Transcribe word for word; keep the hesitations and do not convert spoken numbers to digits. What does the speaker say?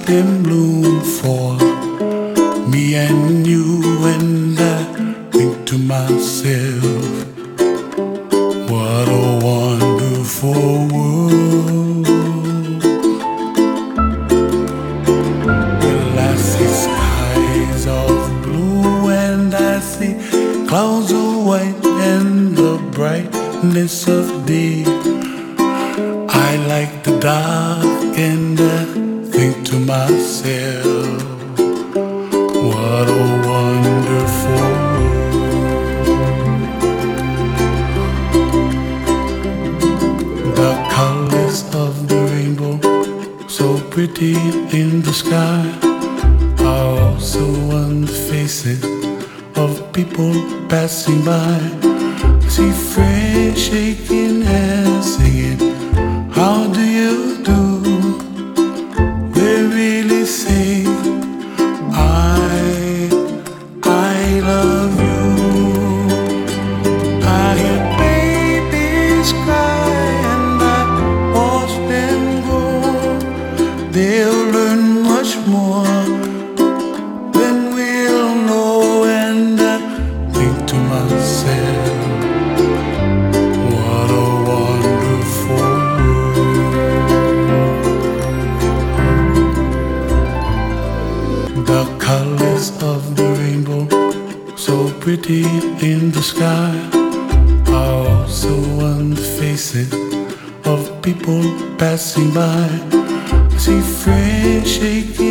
in bloom for me and you, and I think to myself, what a wonderful world. Well, I see skies of blue and I see clouds of white and the brightness of day. I like the dark and I think to myself, what a wonderful world. The colors of the rainbow, so pretty in the sky, are also on the faces of people passing by. I see friends shaking hands, singing, how do you do? They really say, I, I love you. I hear babies cry and I watch them grow. They'll learn much more than we'll know, and I think to myself, what a wonderful world. The colors of the rainbow, so pretty in the sky, are also on the faces of people passing by. I see friends shaking